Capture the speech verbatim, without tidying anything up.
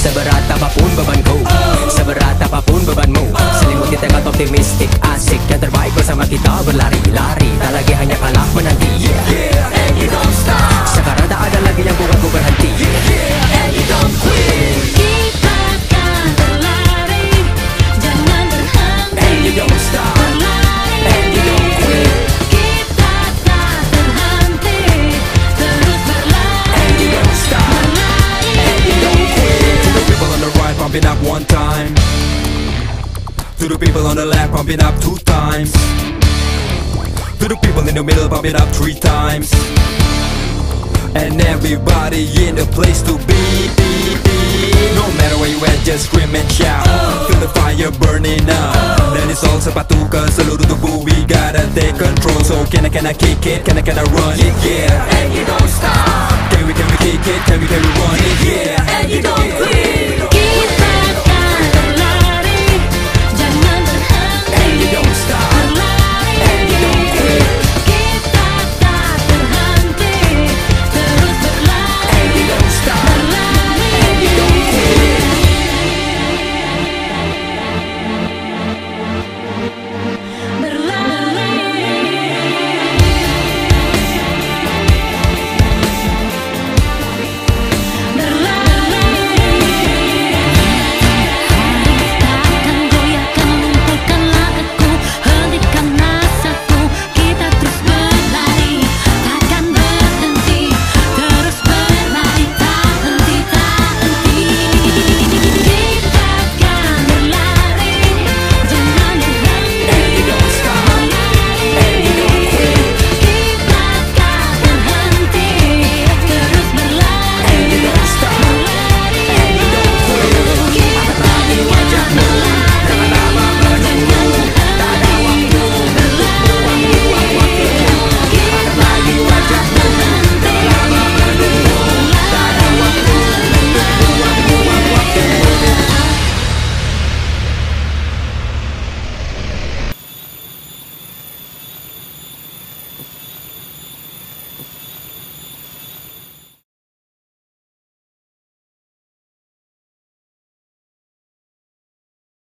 Seberat apapun bebanku, seberat apapun bebanmu, selimuti tekad optimistik, asik. Yang terbaik bersama kita berlari-lari, tak lagi hanya kalah menanti. Yeah, and you don't stop. Sekarang tak ada lagi yang buatku berhenti. Yeah, and you don't quit. Kita akan berlari, jangan berhenti. And you don't stop. Berlari, And you don't quit. kita tak terhenti, terus berlari. And you don't stop. Berlari, And you don't quit. To the people on the right, pump it up one time. To the people on the left, pump it up two times. To the people in the middle, pump it up three times. And everybody in the place to be. No matter where you at, just scream and shout. Feel the fire burning up. Then it's all sepatu ke seluruh tubuh. We gotta take control. So can I, can I kick it? Can I, can I run it? Yeah. And you don't stop. Can we, can we kick it? Can we, can we run it?